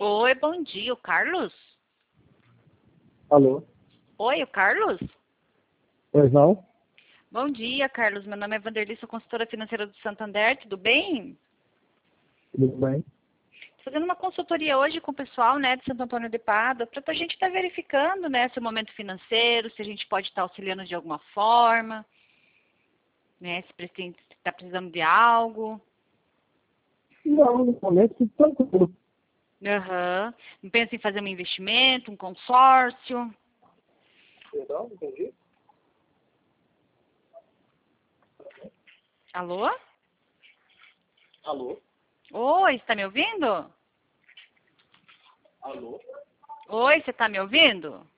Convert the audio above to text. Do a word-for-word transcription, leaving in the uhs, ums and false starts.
Oi, bom dia, o Carlos? Alô? Oi, o Carlos? Pois não? Bom dia, Carlos. Meu nome é Vanderly, sou consultora financeira do Santander, tudo bem? Tudo bem? Tô fazendo uma consultoria hoje com o pessoal, né, de Santo Antônio de Pádua, para a gente estar verificando, né, seu momento financeiro, se a gente pode estar auxiliando de alguma forma, né, se está precisando de algo. Não, no momento tudo tranquilo. Aham. Não pensa em fazer um investimento, um consórcio? Perdão, não entendi. Alô? Alô? Oi, está me ouvindo? Alô? Oi, você está me ouvindo?